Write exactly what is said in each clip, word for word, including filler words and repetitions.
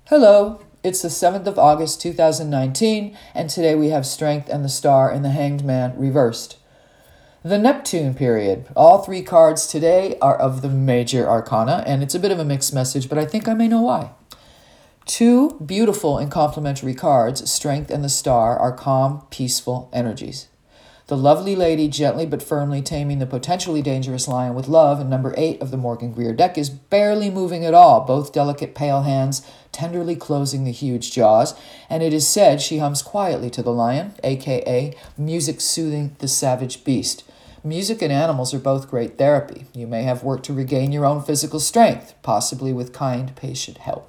Hello, it's the seventh of August two thousand nineteen, and today we have Strength and the Star and the Hanged Man reversed. The Neptune period. All three cards today are of the major arcana, and it's a bit of a mixed message, but I think I may know why. Two beautiful and complementary cards, Strength and the Star, are calm, peaceful energies. The lovely lady gently but firmly taming the potentially dangerous lion with love in number eight of the Morgan Greer deck is barely moving at all, both delicate pale hands tenderly closing the huge jaws, and it is said she hums quietly to the lion, aka music soothing the savage beast. Music and animals are both great therapy. You may have work to regain your own physical strength, possibly with kind, patient help.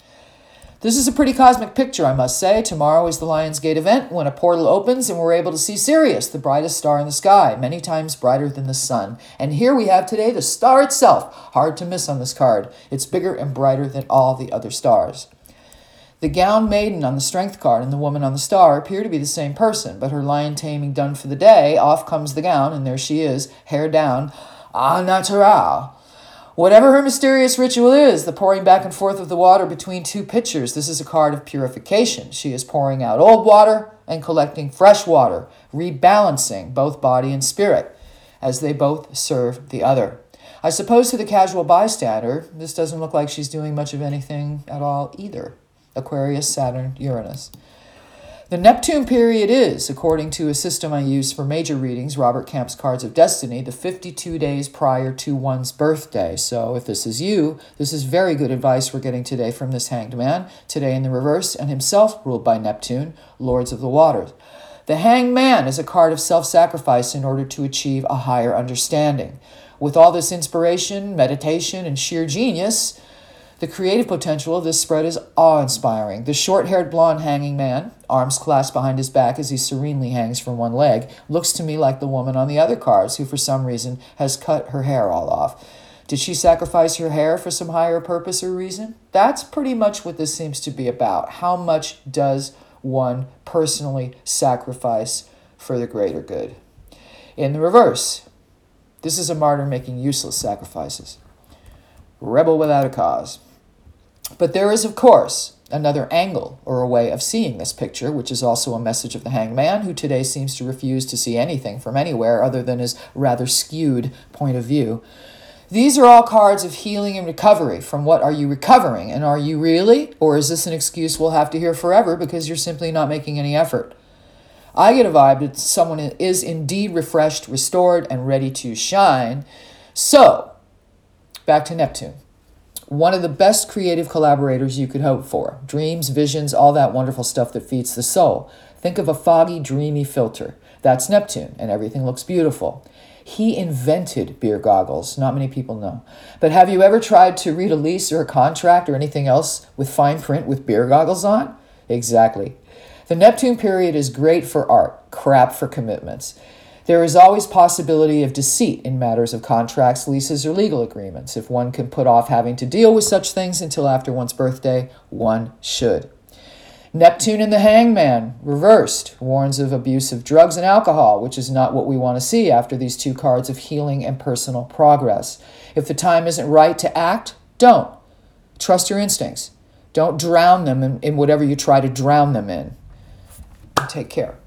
This is a pretty cosmic picture, I must say. Tomorrow is the Lionsgate event when a portal opens and we're able to see Sirius, the brightest star in the sky, many times brighter than the sun. And here we have today the star itself. Hard to miss on this card. It's bigger and brighter than all the other stars. The gown maiden on the strength card and the woman on the star appear to be the same person, but her lion taming done for the day, off comes the gown, and there she is, hair down, au naturel. Whatever her mysterious ritual is, the pouring back and forth of the water between two pitchers, this is a card of purification. She is pouring out old water and collecting fresh water, rebalancing both body and spirit, as they both serve the other. I suppose to the casual bystander, this doesn't look like she's doing much of anything at all either. Aquarius, Saturn, Uranus. The Neptune period is, according to a system I use for major readings, Robert Camp's Cards of Destiny, the fifty-two days prior to one's birthday. So if this is you, this is very good advice we're getting today from this hanged man, today in the reverse, and himself ruled by Neptune, Lords of the Waters. The hanged man is a card of self-sacrifice in order to achieve a higher understanding. With all this inspiration, meditation, and sheer genius, the creative potential of this spread is awe-inspiring. The short-haired blonde hanging man, arms clasped behind his back as he serenely hangs from one leg, looks to me like the woman on the other cards who for some reason has cut her hair all off. Did she sacrifice her hair for some higher purpose or reason? That's pretty much what this seems to be about. How much does one personally sacrifice for the greater good? In the reverse, this is a martyr making useless sacrifices. Rebel without a cause. But there is, of course, another angle or a way of seeing this picture, which is also a message of the hanged man, who today seems to refuse to see anything from anywhere other than his rather skewed point of view. These are all cards of healing and recovery. From what are you recovering? And are you really? Or is this an excuse we'll have to hear forever because you're simply not making any effort? I get a vibe that someone is indeed refreshed, restored, and ready to shine. So, back to Neptune. One of the best creative collaborators you could hope for. Dreams, visions, all that wonderful stuff that feeds the soul. Think of a foggy, dreamy filter. That's Neptune, and everything looks beautiful. He invented beer goggles. Not many people know. But have you ever tried to read a lease or a contract or anything else with fine print with beer goggles on? Exactly. The Neptune period is great for art, crap for commitments. There is always possibility of deceit in matters of contracts, leases, or legal agreements. If one can put off having to deal with such things until after one's birthday, one should. Neptune and the Hangman, reversed, warns of abuse of drugs and alcohol, which is not what we want to see after these two cards of healing and personal progress. If the time isn't right to act, don't. Trust your instincts. Don't drown them in, in whatever you try to drown them in. Take care.